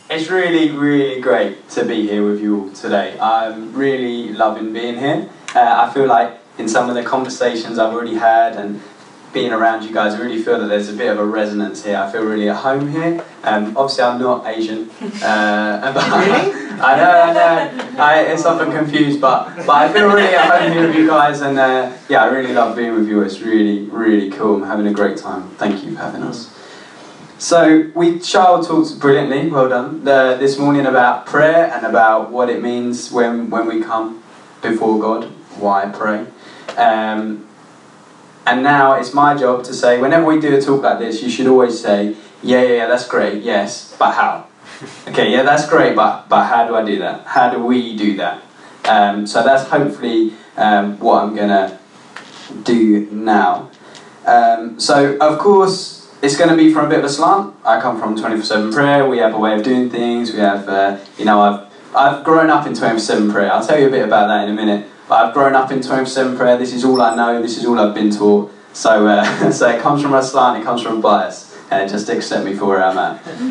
It's really, really great to be here with you all today. I'm really loving being here. I feel like in some of the conversations I've already had and being around you guys, I really feel that there's a bit of a resonance here. I feel really at home here. Obviously, I'm not Asian. But Really? I know. It's often confused, but I feel really at home here with you guys, and yeah, I really love being with you. It's really, really cool. I'm having a great time. Thank you for having us. So, Charles talked brilliantly, well done, this morning about prayer and about what it means when we come before God, why pray. And now it's my job to say, whenever we do a talk like this, you should always say, yeah, that's great, yes, but how? Okay, yeah, that's great, but how do I do that? How do we do that? So that's hopefully what I'm going to do now. So, of course, it's going to be from a bit of a slant. I come from 24/7 prayer. We have a way of doing things. We have, I've grown up in 24/7 prayer. I'll tell you a bit about that in a minute. But I've grown up in 24/7 prayer. This is all I know. This is all I've been taught. So, so it comes from a slant. It comes from a bias. Just accept me for where I'm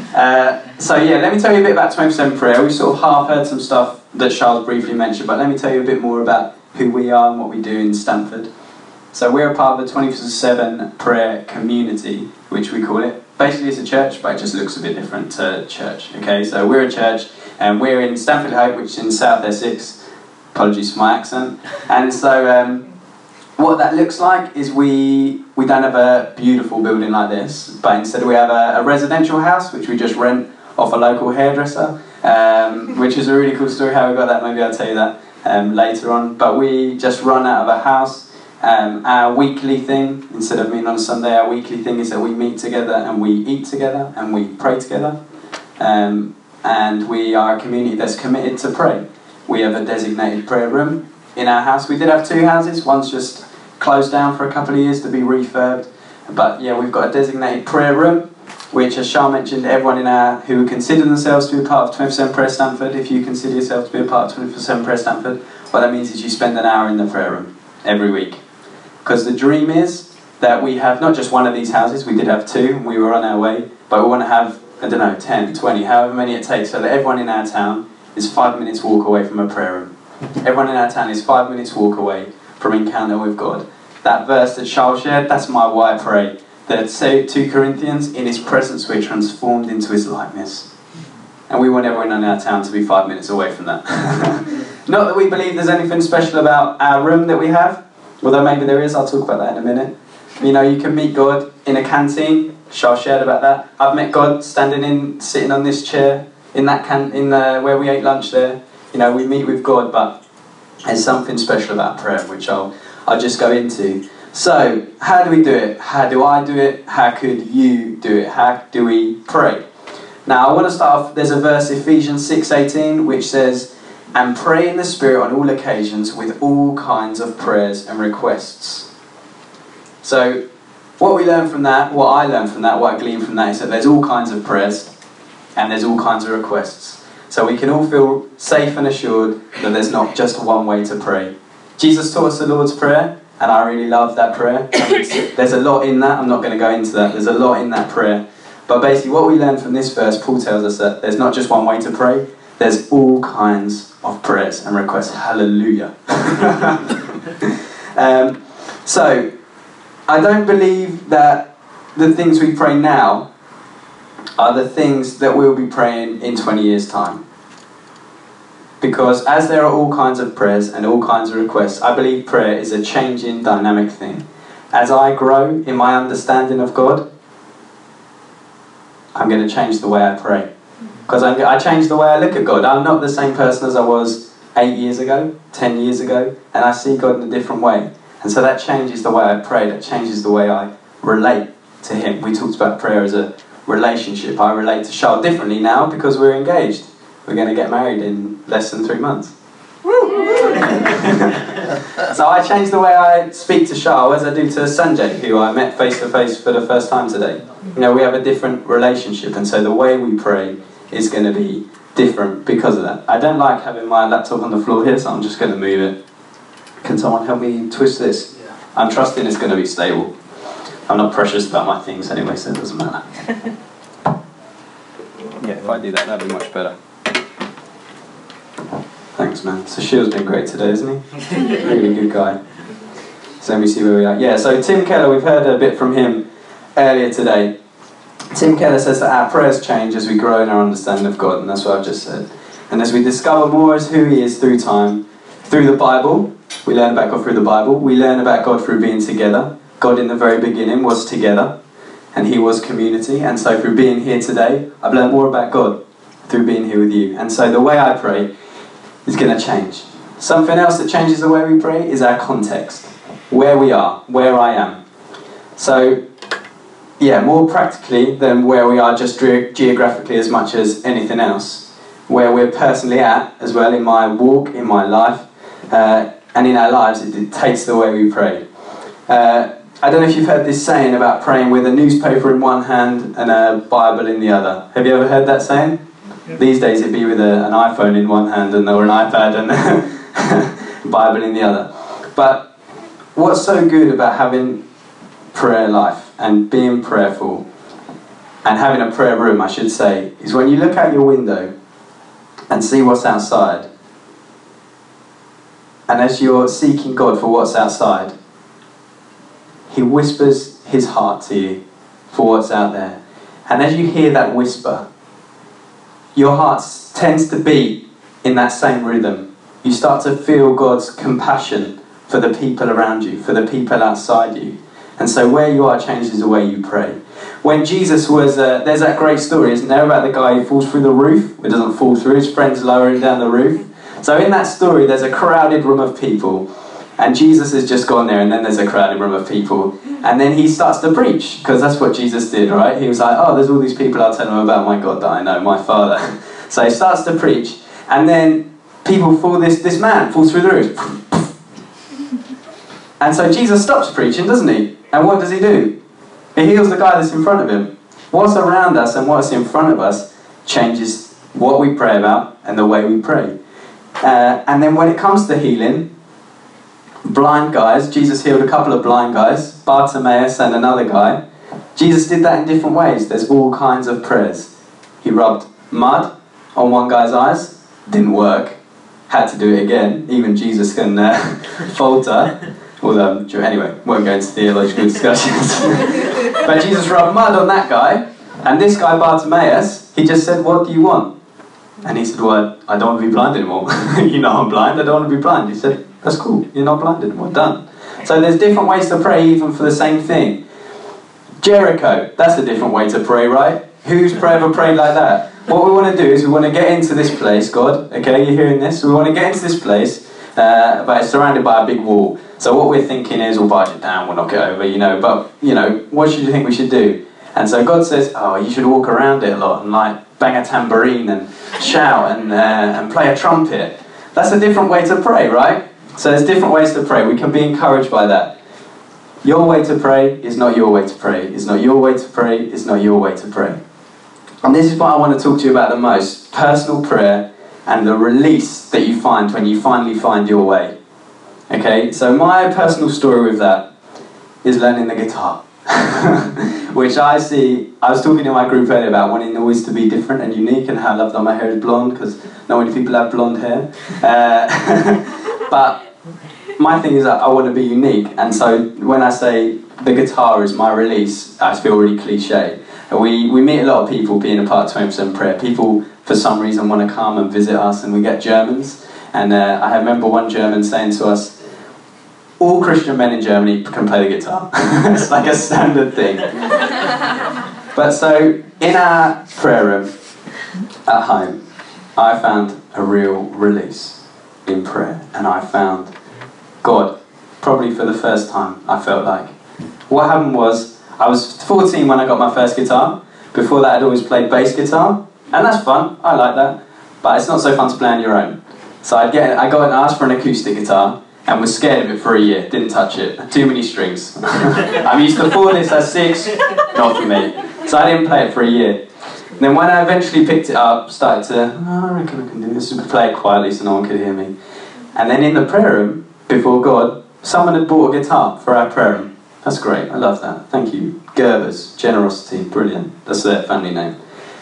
at. So yeah, let me tell you a bit about 24/7 prayer. We've sort of half heard some stuff that Charles briefly mentioned, but let me tell you a bit more about who we are and what we do in Stamford. So we're a part of the 24/7 prayer community, which we call it. Basically it's a church, but it just looks a bit different to church. Okay, so we're a church, and we're in Stamford Hope, which is in South Essex. Apologies for my accent. And so what that looks like is we don't have a beautiful building like this, but instead we have a residential house, which we just rent off a local hairdresser, which is a really cool story how we got that. Maybe I'll tell you that later on. But we just run out of a house. Our weekly thing, instead of meeting on a Sunday, our weekly thing is that we meet together and we eat together and we pray together. And we are a community that's committed to pray. We have a designated prayer room in our house. We did have two houses. One's just closed down for a couple of years to be refurbed. But yeah, we've got a designated prayer room, which, as Charles mentioned, everyone in our who consider themselves to be a part of 24/7 Prayer Stamford, if you consider yourself to be a part of 24/7 Prayer Stamford, what that means is you spend an hour in the prayer room every week. Because the dream is that we have not just one of these houses, we did have two, and we were on our way, but we want to have, 10, 20, however many it takes, so that everyone in our town is 5 minutes walk away from a prayer room. Everyone in our town is 5 minutes walk away from encounter with God. That verse that Charles shared, that's my why I pray. That 2 Corinthians, in his presence we're transformed into his likeness. And we want everyone in our town to be 5 minutes away from that. Not that we believe there's anything special about our room that we have, although maybe there is. I'll talk about that in a minute. You know, you can meet God in a canteen. Charles shared about that. I've met God sitting on this chair in that where we ate lunch there. You know, we meet with God, but there's something special about prayer, which I'll just go into. So, how do we do it? How do I do it? How could you do it? How do we pray? Now, I want to start off. There's a verse, Ephesians 6:18, which says, "And pray in the Spirit on all occasions with all kinds of prayers and requests." So, what we learn from that, what I learn from that, what I glean from that, is that there's all kinds of prayers and there's all kinds of requests. So we can all feel safe and assured that there's not just one way to pray. Jesus taught us the Lord's Prayer, and I really love that prayer. There's a lot in that. I'm not going to go into that. There's a lot in that prayer. But basically what we learn from this verse, Paul tells us that there's not just one way to pray. There's all kinds of prayers and requests. Hallelujah. So, I don't believe that the things we pray now are the things that we'll be praying in 20 years' time. Because as there are all kinds of prayers and all kinds of requests, I believe prayer is a changing, dynamic thing. As I grow in my understanding of God, I'm going to change the way I pray. Because I change the way I look at God. I'm not the same person as I was 8 years ago, 10 years ago, and I see God in a different way. And so that changes the way I pray, that changes the way I relate to Him. We talked about prayer as a relationship. I relate to Charles differently now because we're engaged. We're going to get married in less than 3 months. So I change the way I speak to Charles as I do to Sanjay, who I met face to face for the first time today. You know, we have a different relationship, and so the way we pray is going to be different because of that. I don't like having my laptop on the floor here, so I'm just going to move it. Can someone help me twist this? Yeah. I'm trusting it's going to be stable. I'm not precious about my things anyway, so it doesn't matter. Yeah. if I do that, that'd be much better. Thanks, man. So Shield's been great today, isn't he? Really good guy. So let me see where we are. Yeah, so Tim Keller, we've heard a bit from him earlier today. Tim Keller says that our prayers change as we grow in our understanding of God, and that's what I've just said. And as we discover more as who He is through time, through the Bible, we learn about God through the Bible, we learn about God through being together. God in the very beginning was together, and He was community, and so through being here today, I've learned more about God through being here with you. And so the way I pray is going to change. Something else that changes the way we pray is our context. Where we are, where I am. So, yeah, more practically than where we are just geographically as much as anything else. Where we're personally at as well in my walk, in my life, and in our lives, it dictates the way we pray. I don't know if you've heard this saying about praying with a newspaper in one hand and a Bible in the other. Have you ever heard that saying? Yeah. These days it'd be with an iPhone in one hand or an iPad and a Bible in the other. But what's so good about having prayer life and being prayerful and having a prayer room, I should say, is when you look out your window and see what's outside, and as you're seeking God for what's outside, He whispers His heart to you for what's out there. And as you hear that whisper, your heart tends to beat in that same rhythm. You start to feel God's compassion for the people around you, for the people outside you. And so where you are changes the way you pray. When Jesus was, there's that great story, isn't there, about the guy who falls through the roof. It doesn't fall through, his friends lower him down the roof. So in that story, there's a crowded room of people. And Jesus has just gone there, and then there's a crowded room of people. And then he starts to preach, because that's what Jesus did, right? He was like, oh, there's all these people, I'll tell them about my God that I know, my Father. So he starts to preach, and then people fall, this man falls through the roof. And so Jesus stops preaching, doesn't he? And what does he do? He heals the guy that's in front of him. What's around us and what's in front of us changes what we pray about and the way we pray. And then when it comes to healing, blind guys, Jesus healed a couple of blind guys, Bartimaeus and another guy. Jesus did that in different ways. There's all kinds of prayers. He rubbed mud on one guy's eyes, didn't work, had to do it again. Even Jesus can falter. Although, anyway, won't go into theological discussions. But Jesus rubbed mud on that guy, and this guy Bartimaeus, he just said, what do you want? And he said, well, I don't want to be blind anymore. You know I'm blind, I don't want to be blind. He said, that's cool, you're not blind anymore, done. So there's different ways to pray even for the same thing. Jericho, that's a different way to pray, right? Who's ever prayed like that? What we want to do is we want to get into this place, God, okay, you're hearing this? We want to get into this place, but it's surrounded by a big wall. So what we're thinking is, we'll barge it down, we'll knock it over, but, what should you think we should do? And so God says, oh, you should walk around it a lot and bang a tambourine and shout and play a trumpet. That's a different way to pray, right? So there's different ways to pray. We can be encouraged by that. Your way to pray is not your way to pray. It's not your way to pray. It's not your way to pray. And this is what I want to talk to you about the most. Personal prayer and the release that you find when you finally find your way. Okay, so my personal story with that is learning the guitar. Which I was talking to my group earlier about wanting always to be different and unique, and how I love that my hair is blonde, because not many people have blonde hair. But my thing is that I want to be unique, and so when I say the guitar is my release, I feel really cliche. We meet a lot of people being a part of 20% Prayer. People, for some reason, want to come and visit us, and we get Germans. And I remember one German saying to us, all Christian men in Germany can play the guitar. It's like a standard thing. But so, in our prayer room at home, I found a real release in prayer. And I found God, probably for the first time, I felt like. What happened was, I was 14 when I got my first guitar. Before that, I'd always played bass guitar. And that's fun, I like that. But it's not so fun to play on your own. So I got and asked for an acoustic guitar, and was scared of it for a year, didn't touch it. Too many strings. I'm used to 4, this has 6, not for me. So I didn't play it for a year. And then when I eventually picked it up, started to, I reckon I can do this, play it quietly so no one could hear me. And then in the prayer room, before God, someone had bought a guitar for our prayer room. That's great, I love that, thank you. Gerbers, generosity, brilliant, that's their family name.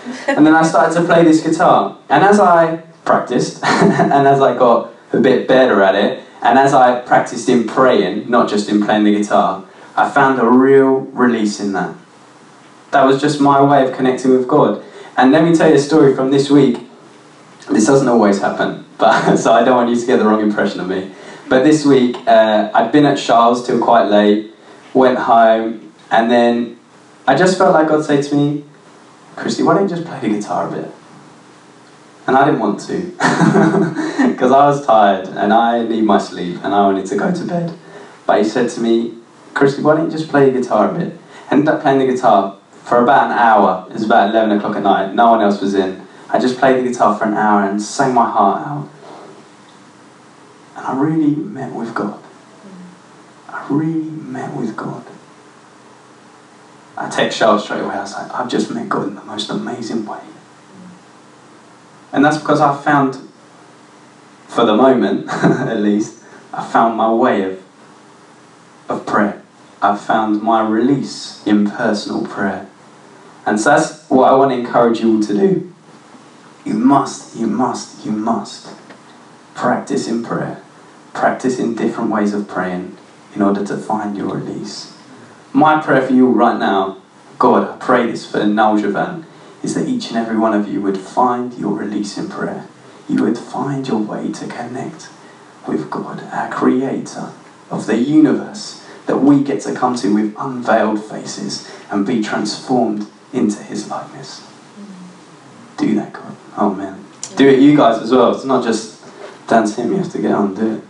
And then I started to play this guitar. And as I practiced, and as I got a bit better at it, and as I practiced in praying, not just in playing the guitar, I found a real release in that. That was just my way of connecting with God. And let me tell you a story from this week. This doesn't always happen, but so I don't want you to get the wrong impression of me. But this week, I'd been at Charles till quite late, went home, and then I just felt like God said to me, Christy, why don't you just play the guitar a bit? And I didn't want to, because I was tired, and I need my sleep, and I wanted to go to bed. But he said to me, Christy, why don't you just play the guitar a bit? I ended up playing the guitar for about an hour. It was about 11 o'clock at night, no one else was in. I just played the guitar for an hour and sang my heart out. And I really met with God. I really met with God. I text Charles straight away. I was like, I've just met God in the most amazing way. And that's because I found, for the moment at least, I found my way of prayer. I found my release in personal prayer. And so that's what I want to encourage you all to do. You must practice in prayer. Practice in different ways of praying in order to find your release. My prayer for you right now, God, I pray this for Noel Javan, is that each and every one of you would find your release in prayer. You would find your way to connect with God, our creator of the universe, that we get to come to with unveiled faces and be transformed into his likeness. Do that, God. Oh man. Do it you guys as well. It's not just down to him, you have to get on and do it.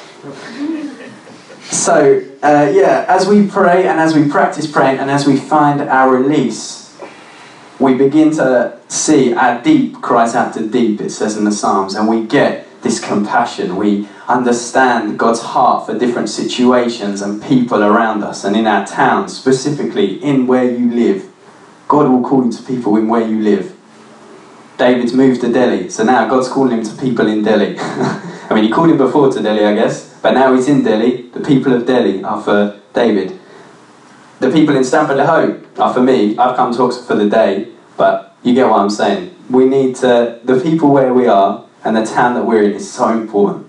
So, as we pray and as we practice praying and as we find our release, we begin to see our deep cries out to deep, it says in the Psalms, and we get this compassion. We understand God's heart for different situations and people around us and in our towns, specifically in where you live. God will call you to people in where you live. David's moved to Delhi, so now God's calling him to people in Delhi. I mean, he called him before to Delhi, I guess, but now he's in Delhi. The people of Delhi are for David. The people in Stamford Le Hope are for me. I've come to Oxford for the day, but you get what I'm saying. We need to, the people where we are and the town that we're in is so important.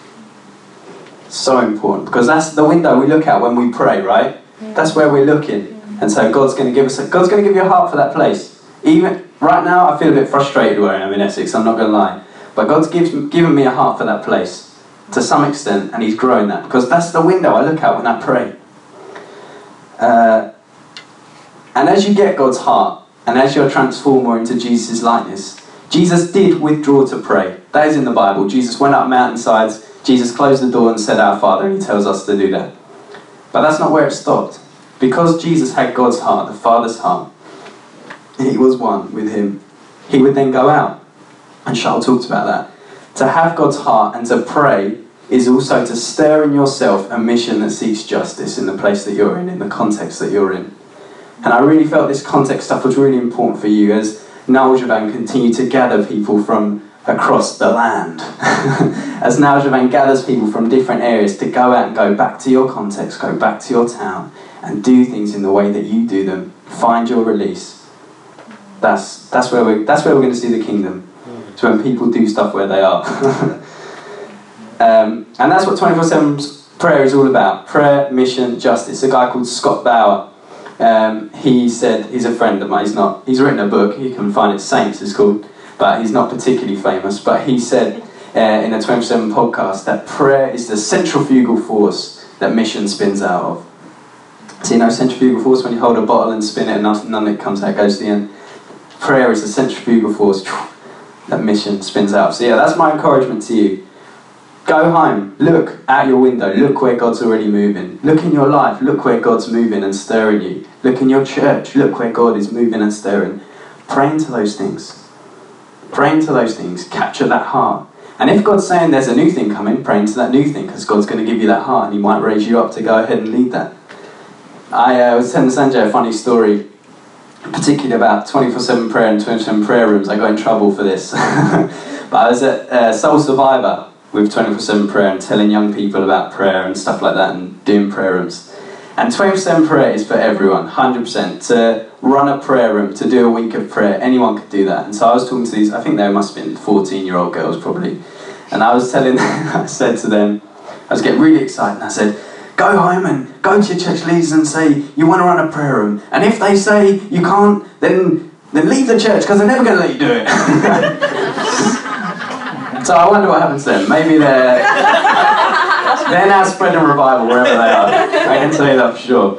So important, because that's the window we look at when we pray, right? That's where we're looking. And so God's going to give you a heart for that place. Even right now, I feel a bit frustrated where I am in Essex, I'm not going to lie. But God's given me a heart for that place, to some extent, and he's growing that, because that's the window I look at when I pray. And as you get God's heart, and as you're transformed more into Jesus' likeness, Jesus did withdraw to pray. That is in the Bible. Jesus went up mountainsides, Jesus closed the door and said, Our Father, and he tells us to do that. But that's not where it stopped. Because Jesus had God's heart, the Father's heart, he was one with him, he would then go out. And Charles talked about that. To have God's heart and to pray is also to stir in yourself a mission that seeks justice in the place that you're in the context that you're in. And I really felt this context stuff was really important for you as Noel Javan continued to gather people from across the land. As Noel Javan gathers people from different areas to go out and go back to your context, go back to your town and do things in the way that you do them. Find your release. That's where we're going to see the kingdom. It's when people do stuff where they are. And that's what 24/7's prayer is all about. Prayer, mission, justice. A guy called Scott Bauer. He said, he's a friend of mine. He's written a book. You can find it. Saints is called, but he's not particularly famous. But he said in a 24/7 podcast that prayer is the centrifugal force that mission spins out of. So you know centrifugal force, when you hold a bottle and spin it and none of it comes out, goes to the end. Prayer is the centrifugal force that mission spins out. So yeah, that's my encouragement to you. Go home, look out your window, look where God's already moving. Look in your life, look where God's moving and stirring you. Look in your church, look where God is moving and stirring. Pray into those things. Pray into those things, capture that heart. And if God's saying there's a new thing coming, pray into that new thing, because God's going to give you that heart and he might raise you up to go ahead and lead that. I was telling Sanjay a funny story, particularly about 24/7 prayer and 24/7 prayer rooms. I got in trouble for this. But I was at Soul Survivor with 24/7 prayer and telling young people about prayer and stuff like that and doing prayer rooms. And 24/7 prayer is for everyone, 100%. To run a prayer room, to do a week of prayer. Anyone could do that. And so I was talking to these, I think they must have been 14-year-old girls probably. And I was telling them, I said to them, I was getting really excited, and I said, go home and go to your church leaders and say, you want to run a prayer room. And if they say you can't, then leave the church, because they're never going to let you do it. So I wonder what happens then. Maybe they're now spreading revival wherever they are. I can tell you that for sure.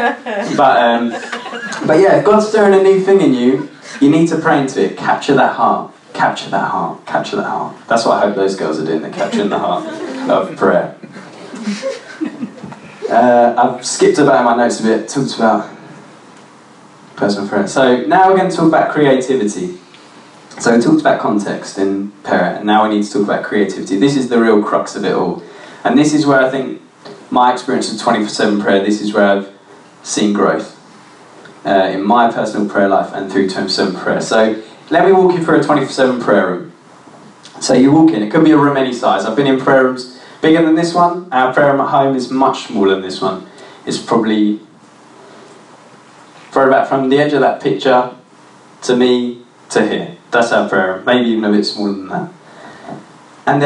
But yeah, if God's stirring a new thing in you, you need to pray into it. Capture that heart. Capture that heart. Capture that heart. That's what I hope those girls are doing. They're capturing the heart of prayer. I've skipped about in my notes a bit. Talked about personal prayer. So now we're going to talk about creativity. So we talked about context in prayer, and now we need to talk about creativity. This is the real crux of it all. And this is where I think my experience of 24/7 prayer, this is where I've seen growth in my personal prayer life and through 24/7 prayer. So let me walk you through a 24/7 prayer room. So you walk in, it could be a room any size. I've been in prayer rooms bigger than this one. Our prayer room at home is much smaller than this one. It's probably about from the edge of that picture to me to here. That's our prayer room, maybe even a bit smaller than that. And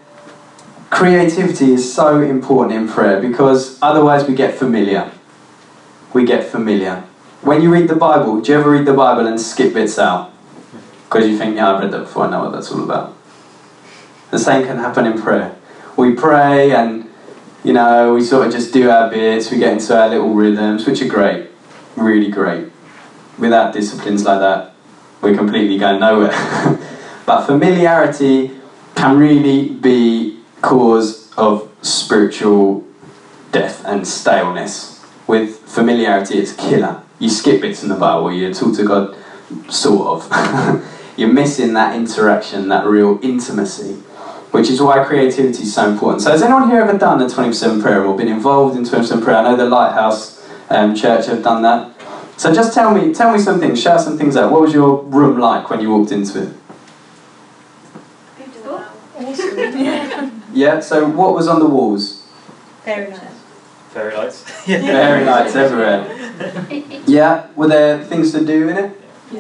creativity is so important in prayer, because otherwise we get familiar. We get familiar. When you read the Bible, do you ever read the Bible and skip bits out? Because you think, yeah, I've read that before, I know what that's all about. The same can happen in prayer. We pray and, you know, we sort of just do our bits, we get into our little rhythms, which are great, really great. Without disciplines like that, we're completely going nowhere. But familiarity can really be cause of spiritual death and staleness. With familiarity, it's killer. You skip bits in the Bible, you talk to God, sort of. You're missing that interaction, that real intimacy, which is why creativity is so important. So has anyone here ever done a 24/7 prayer or been involved in 24/7 prayer? I know the Lighthouse Church have done that. So just tell me some things, shout some things out. What was your room like when you walked into it? Beautiful. Yeah, so what was on the walls? Very nice. Fairy lights. Fairy lights everywhere. Yeah, were there things to do in it?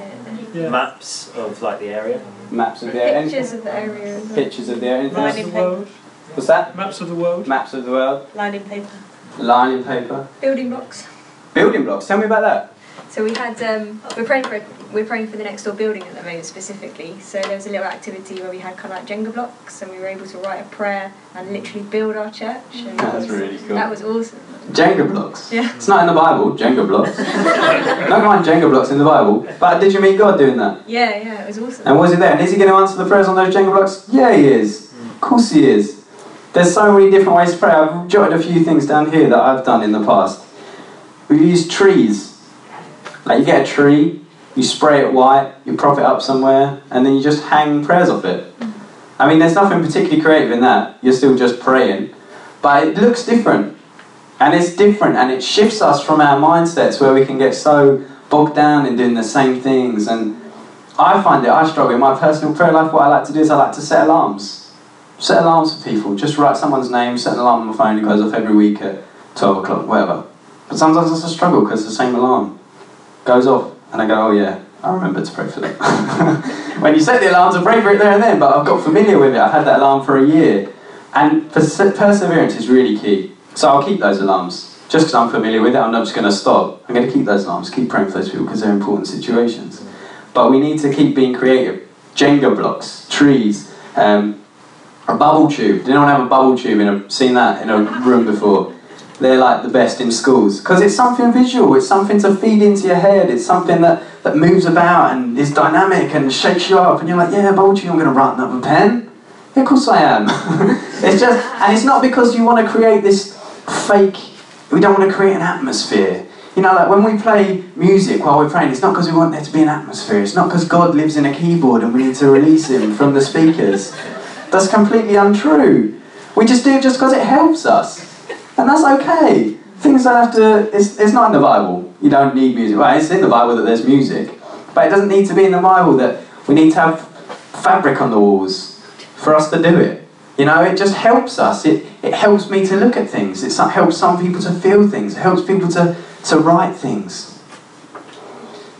Yeah. Maps of like the area. Maps of the area. Pictures of the area as well. Pictures of the area. Anything Lining else? paper. What's that? Maps of the world. Maps of the world. Lining paper. Lining paper. Building blocks. Building blocks. Tell me about that. So we had we're praying for the next door building at the moment specifically. So there was a little activity where we had kind of like Jenga blocks, and we were able to write a prayer and literally build our church. And That's really cool. That was awesome. Jenga blocks. Yeah. It's not in the Bible. Jenga blocks. Don't mind Jenga blocks in the Bible. But did you meet God doing that? Yeah, it was awesome. And was he there? And is he going to answer the prayers on those Jenga blocks? Yeah, he is. Of course he is. There's so many different ways to pray. I've jotted a few things down here that I've done in the past. We've used trees. Like you get a tree, you spray it white, you prop it up somewhere, and then you just hang prayers off it. I mean, there's nothing particularly creative in that. You're still just praying. But it looks different. And it's different, and it shifts us from our mindsets where we can get so bogged down in doing the same things. And I find I struggle in my personal prayer life. What I like to do is I like to set alarms. Set alarms for people. Just write someone's name, set an alarm on my phone, it goes off every week at 12 o'clock, whatever. But sometimes it's a struggle because the same alarm goes off, and I go, oh yeah, I remember to pray for that. When you set the alarms, I pray for it there and then, but I've got familiar with it. I've had that alarm for a year. And perseverance is really key. So I'll keep those alarms. Just because I'm familiar with it, I'm not just going to stop. I'm going to keep those alarms, keep praying for those people because they're important situations. But we need to keep being creative. Jenga blocks, trees, a bubble tube. Did anyone have a bubble tube? Seen that in a room before? They're like the best in schools. Because it's something visual, it's something to feed into your head, it's something that moves about and is dynamic and shakes you up, and you're like, yeah, bubble tube, I'm going to write that with a pen. Yeah, of course I am. It's just, and it's not because you want to create this fake, we don't want to create an atmosphere. You know, like when we play music while we're praying, it's not because we want there to be an atmosphere, it's not because God lives in a keyboard and we need to release him from the speakers. That's completely untrue. We just do it just because it helps us. And that's okay. Things don't have to, it's not in the Bible. You don't need music. Well, it's in the Bible that there's music. But it doesn't need to be in the Bible that we need to have fabric on the walls for us to do it. You know, it just helps us. It helps me to look at things. It helps some people to feel things. It helps people to write things.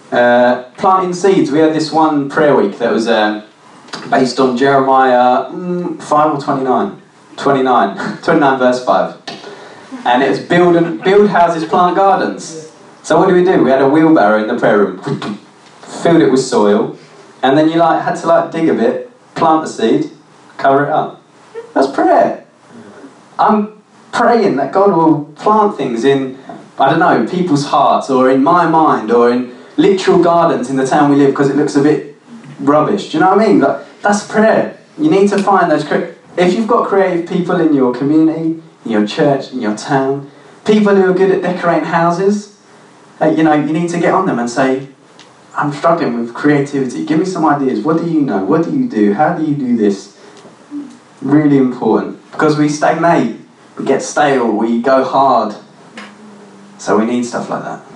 Planting seeds. We had this one prayer week that was based on Jeremiah 5 or 29? 29 verse 5. And it was build houses, plant gardens. So what do? We had a wheelbarrow in the prayer room, filled it with soil, and then you had to dig a bit, plant the seed, cover it up. That's prayer. I'm praying that God will plant things in, I don't know, people's hearts, or in my mind, or in literal gardens in the town we live because it looks a bit rubbish. Do you know what I mean? That's prayer. You need to find those. If you've got creative people in your community, in your church, in your town, people who are good at decorating houses, you need to get on them and say, I'm struggling with creativity. Give me some ideas. What do you know? What do you do? How do you do this? Really important. Because we stagnate, we get stale, we go hard. So we need stuff like that.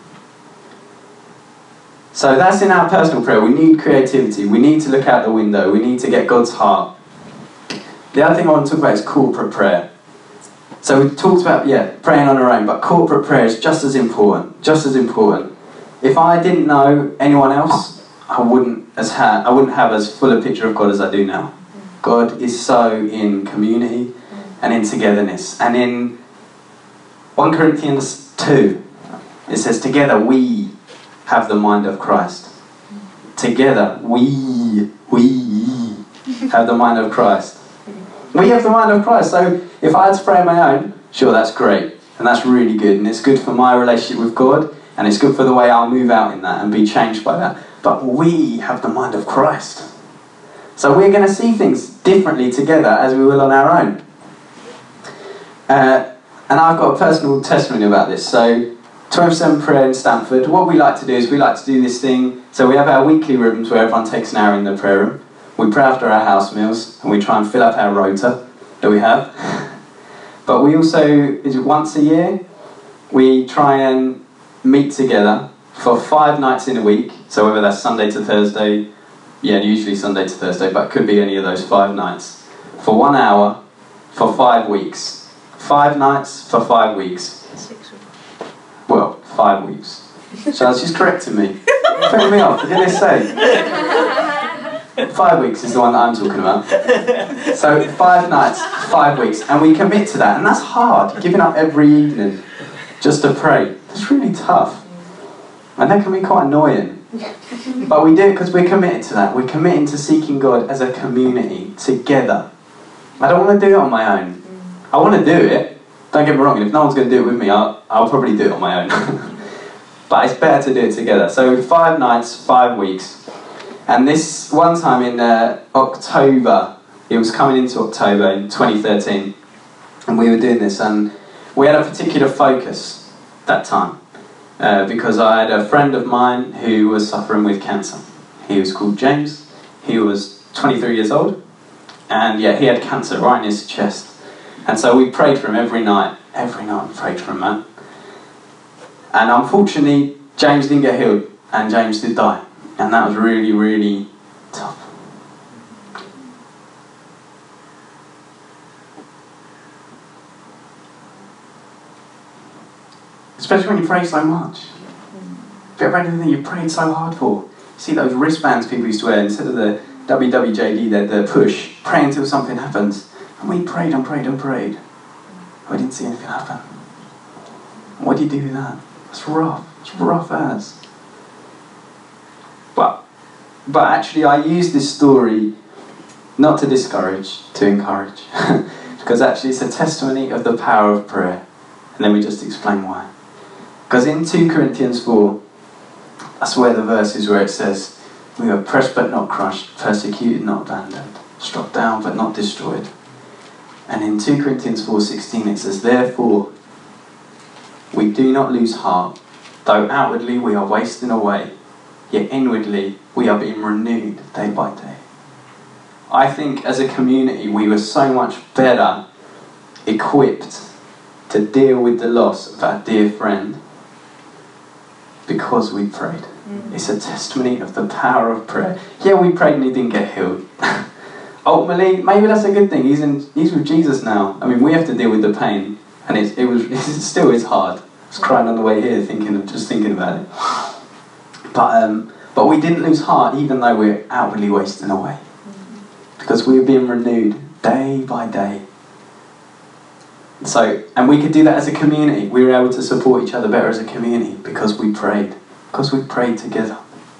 So that's in our personal prayer. We need creativity. We need to look out the window. We need to get God's heart. The other thing I want to talk about is corporate prayer. So we talked about, praying on our own, but corporate prayer is just as important. Just as important. If I didn't know anyone else, I wouldn't have as full a picture of God as I do now. God is so in community and in togetherness. And in 1 Corinthians 2, it says, together we have the mind of Christ. Together we have the mind of Christ. We have the mind of Christ. So if I had to pray on my own, sure, that's great. And that's really good. And it's good for my relationship with God. And it's good for the way I'll move out in that and be changed by that. But we have the mind of Christ. So we're going to see things differently together as we will on our own. And I've got a personal testimony about this. So 24/7 prayer in Stamford, what we like to do is we like to do this thing. So we have our weekly rooms where everyone takes an hour in the prayer room. We pray after our house meals and we try and fill up our rota that we have. But we also, once a year, we try and meet together for 5 nights in a week. So whether that's Sunday to Thursday, usually Sunday to Thursday, but it could be any of those 5 nights. For 1 hour, for 5 weeks. 5 nights for 5 weeks. 6 weeks. Well, 5 weeks. So she's correcting me. Putting me off. What did they say? 5 weeks is the one that I'm talking about. So 5 nights, 5 weeks, and we commit to that. And that's hard, giving up every evening just to pray. It's really tough. And that can be quite annoying. But we do it because we're committed to that. We're committing to seeking God as a community, together. I don't want to do it on my own. I want to do it. Don't get me wrong, if no one's going to do it with me, I'll probably do it on my own. But it's better to do it together. So 5 nights, 5 weeks. And this one time in October, it was coming into October in 2013, and we were doing this, and we had a particular focus that time, because I had a friend of mine who was suffering with cancer. He was called James. He was 23 years old, and he had cancer right in his chest. And so we prayed for him every night. Every night we prayed for him, man. And unfortunately, James didn't get healed, and James did die. And that was really, really tough. Especially when you pray so much. If you ever had anything you prayed so hard for. You see those wristbands people used to wear instead of the WWJD, the push, pray until something happens. And we prayed and prayed and prayed. And we didn't see anything happen. And what do you do with that? It's rough. It's rough as. But actually I use this story not to discourage, to encourage. Because actually it's a testimony of the power of prayer. And let me just explain why. Because in 2 Corinthians 4, that's where the verse is where it says, we are pressed but not crushed, persecuted not abandoned, struck down but not destroyed. And in 2 Corinthians 4:16 it says, therefore we do not lose heart, though outwardly we are wasting away, yet inwardly we are being renewed day by day. I think as a community we were so much better equipped to deal with the loss of our dear friend because we prayed. It's a testimony of the power of prayer. Yeah, we prayed and he didn't get healed. Ultimately, maybe that's a good thing. He's with Jesus now. I mean, we have to deal with the pain, and it still is hard. I was crying on the way here, just thinking about it. But we didn't lose heart, even though we're outwardly wasting away. Because we were being renewed day by day. So, and we could do that as a community. We were able to support each other better as a community because we prayed. Because we prayed together.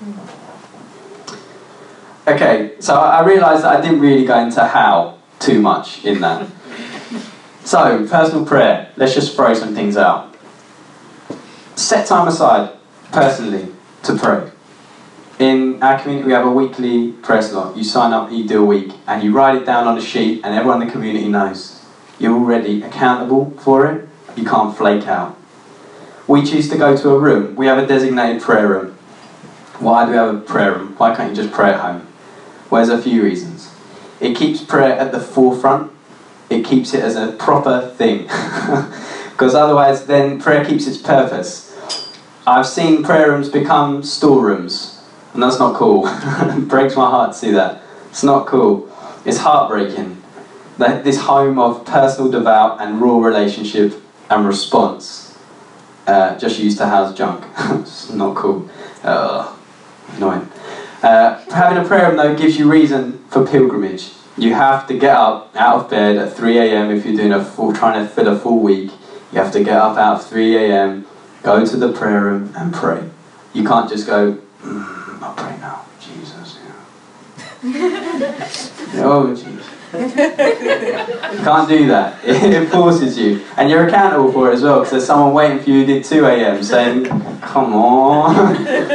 Okay, so I realised that I didn't really go into how too much in that. So, personal prayer. Let's just throw some things out. Set time aside, personally, to pray. In our community, we have a weekly prayer slot. You sign up, you do a week, and you write it down on a sheet, and everyone in the community knows. You're already accountable for it. You can't flake out. We choose to go to a room. We have a designated prayer room. Why do we have a prayer room? Why can't you just pray at home? Well, there's a few reasons. It keeps prayer at the forefront. It keeps it as a proper thing. Because otherwise, then prayer keeps its purpose. I've seen prayer rooms become storerooms. And that's not cool. It breaks my heart to see that. It's not cool. It's heartbreaking. That this home of personal, devout and raw relationship and response just used to house junk. It's not cool. Annoying. Having a prayer room though gives you reason for pilgrimage. You have to get up out of bed at 3 a.m. if you're doing trying to fill a full week. You have to get up out of 3 a.m., go to the prayer room and pray. You can't just go, I'll pray now, Jesus. Yeah. Oh, Jesus. You can't do that. It forces you. And you're accountable for it as well, because there's someone waiting for you who did 2 a.m. saying, come on.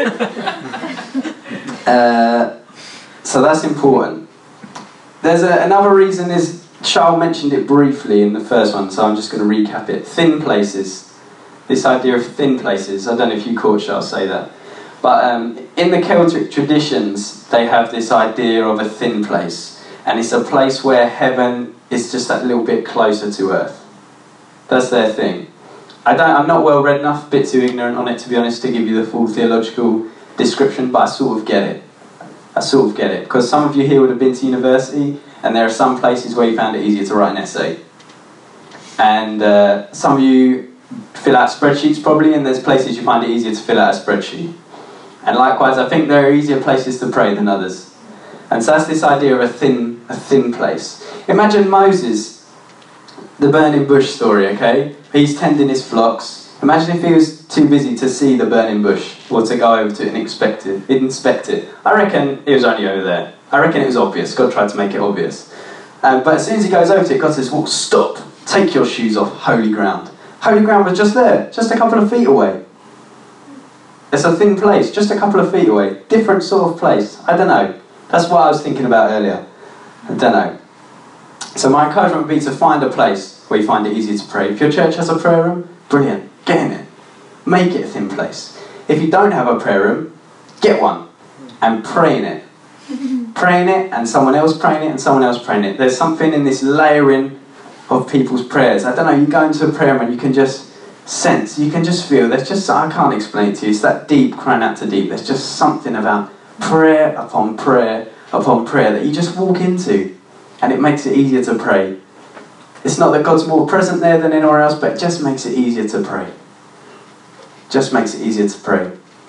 So that's important. There's another reason is, Charles mentioned it briefly in the first one, so I'm just going to recap it. Thin places. This idea of thin places. I don't know if you caught Charles say that. But in the Celtic traditions, they have this idea of a thin place. And it's a place where heaven is just that little bit closer to earth. That's their thing. I'm not well read enough, a bit too ignorant on it to be honest, to give you the full theological description, but I sort of get it. I sort of get it. Because some of you here would have been to university, and there are some places where you found it easier to write an essay. And some of you fill out spreadsheets probably, and there's places you find it easier to fill out a spreadsheet. And likewise, I think there are easier places to pray than others. And so that's this idea of a thin place. Imagine Moses, the burning bush story, okay? He's tending his flocks. Imagine if he was too busy to see the burning bush, or to go over to it and inspect it. I reckon it was only over there. I reckon it was obvious. God tried to make it obvious. But as soon as he goes over to it, God says, well, stop. Take your shoes off, holy ground. Holy ground was just there, just a couple of feet away. It's a thin place, just a couple of feet away. Different sort of place. I don't know. That's what I was thinking about earlier. I don't know. So my encouragement would be to find a place where you find it easier to pray. If your church has a prayer room, brilliant. Get in it. Make it a thin place. If you don't have a prayer room, get one and pray in it. Pray in it, and someone else praying it, and someone else praying it. There's something in this layering of people's prayers. I don't know, you go into a prayer room and you can just sense, you can just feel, there's just, I can't explain it to you, it's that deep crying out to deep. There's just something about prayer upon prayer upon prayer that you just walk into, and it makes it easier to pray. It's not that God's more present there than anywhere else, but it just makes it easier to pray. Just makes it easier to pray.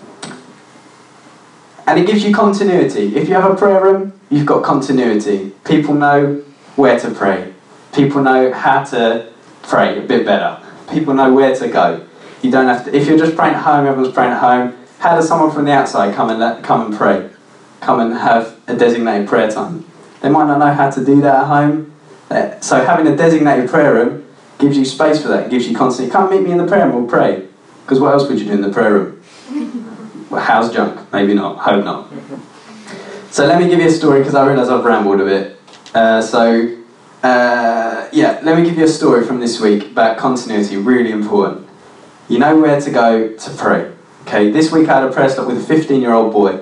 And it gives you continuity. If you have a prayer room, you've got continuity. People know where to pray. People know how to pray a bit better. People know where to go. You don't have to. If you're just praying at home, everyone's praying at home. How does someone from the outside come and pray? Come and have a designated prayer time? They might not know how to do that at home. So having a designated prayer room gives you space for that. It gives you continuity. Come meet me in the prayer room, we'll pray. Because what else would you do in the prayer room? Well, house junk. Maybe not. Hope not. So let me give you a story, because I realise I've rambled a bit. Let me give you a story from this week about continuity. Really important. You know where to go to pray. Okay, this week I had a prayer stop with a 15-year-old boy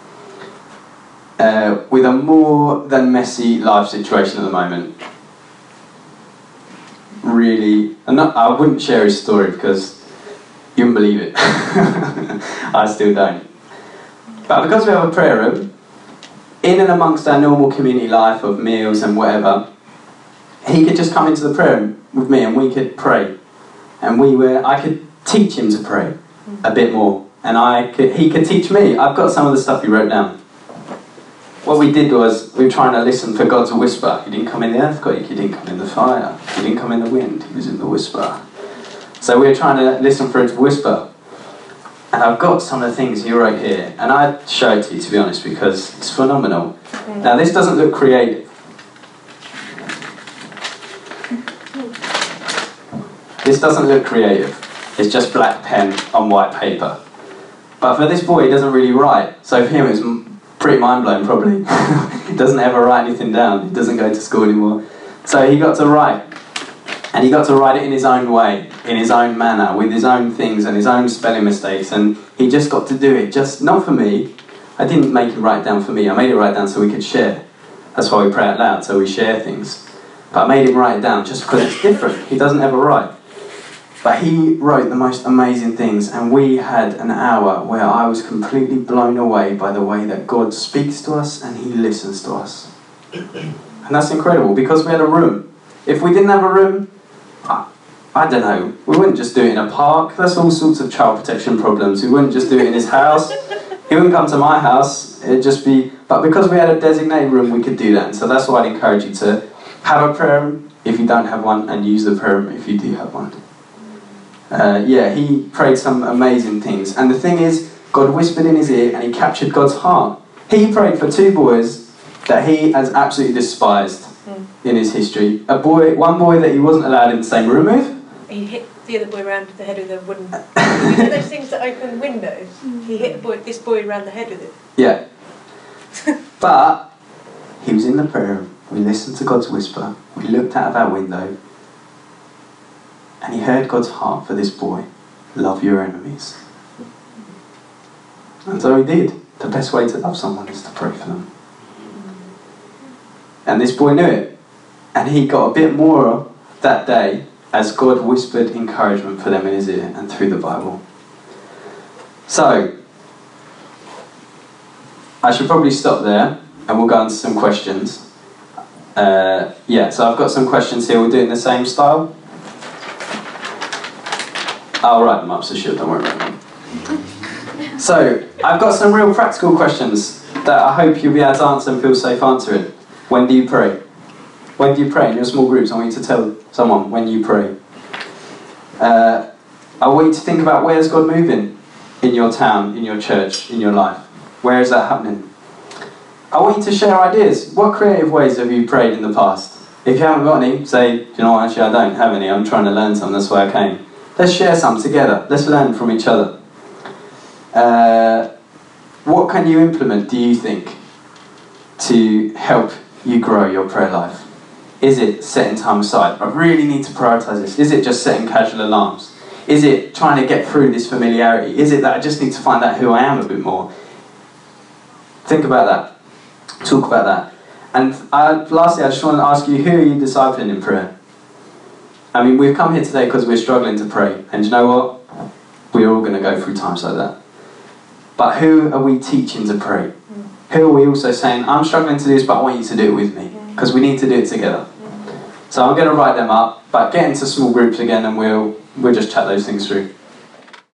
with a more than messy life situation at the moment. Really, I wouldn't share his story because you wouldn't believe it. I still don't. But because we have a prayer room, in and amongst our normal community life of meals and whatever, he could just come into the prayer room with me and we could pray. And I could teach him to pray a bit more. and he could teach me. I've got some of the stuff he wrote down. What we did was, we were trying to listen for God's whisper. He didn't come in the earthquake, he didn't come in the fire, he didn't come in the wind, he was in the whisper. So we were trying to listen for his whisper. And I've got some of the things he wrote here, and I'd show it to you, to be honest, because it's phenomenal. Now this doesn't look creative. This doesn't look creative. It's just black pen on white paper. But for this boy, he doesn't really write. So for him, it's pretty mind-blowing, probably. He doesn't ever write anything down. He doesn't go to school anymore. So he got to write. And he got to write it in his own way, in his own manner, with his own things and his own spelling mistakes. And he just got to do it, just not for me. I didn't make him write down for me. I made it write down so we could share. That's why we pray out loud, so we share things. But I made him write it down just because it's different. He doesn't ever write. But he wrote the most amazing things, and we had an hour where I was completely blown away by the way that God speaks to us and he listens to us. And that's incredible, because we had a room. If we didn't have a room, I don't know, we wouldn't just do it in a park. That's all sorts of child protection problems. We wouldn't just do it in his house. He wouldn't come to my house. It'd just be... But because we had a designated room, we could do that. And so that's why I'd encourage you to have a prayer room if you don't have one, and use the prayer room if you do have one. Yeah, he prayed some amazing things. And the thing is, God whispered in his ear and he captured God's heart. He prayed for two boys that he has absolutely despised in his history. One boy that he wasn't allowed in the same room with. He hit the other boy around the head with a wooden... You know those things that open windows? He hit this boy around the head with it. Yeah. But he was in the prayer room. We listened to God's whisper. We looked out of our window. And he heard God's heart for this boy. Love your enemies. And so he did. The best way to love someone is to pray for them. And this boy knew it. And he got a bit more that day as God whispered encouragement for them in his ear and through the Bible. So, I should probably stop there and we'll go on to some questions. Yeah, so I've got some questions here. We'll do it in the same style. I'll write them up, so sure, don't worry about them. So, I've got some real practical questions that I hope you'll be able to answer and feel safe answering. When do you pray? When do you pray in your small groups? I want you to tell someone when you pray. I want you to think about, where's God moving in your town, in your church, in your life? Where is that happening? I want you to share ideas. What creative ways have you prayed in the past? If you haven't got any, say, you know what, actually I don't have any, I'm trying to learn some, that's why I came. Let's share some together. Let's learn from each other. What can you implement, do you think, to help you grow your prayer life? Is it setting time aside? I really need to prioritise this. Is it just setting casual alarms? Is it trying to get through this familiarity? Is it that I just need to find out who I am a bit more? Think about that. Talk about that. And lastly, I just want to ask you, who are you discipling in prayer? I mean, we've come here today because we're struggling to pray. And you know what? We're all going to go through times like that. But who are we teaching to pray? Who are we also saying, I'm struggling to do this, but I want you to do it with me? Because we need to do it together. So I'm going to write them up, but get into small groups again and we'll just chat those things through.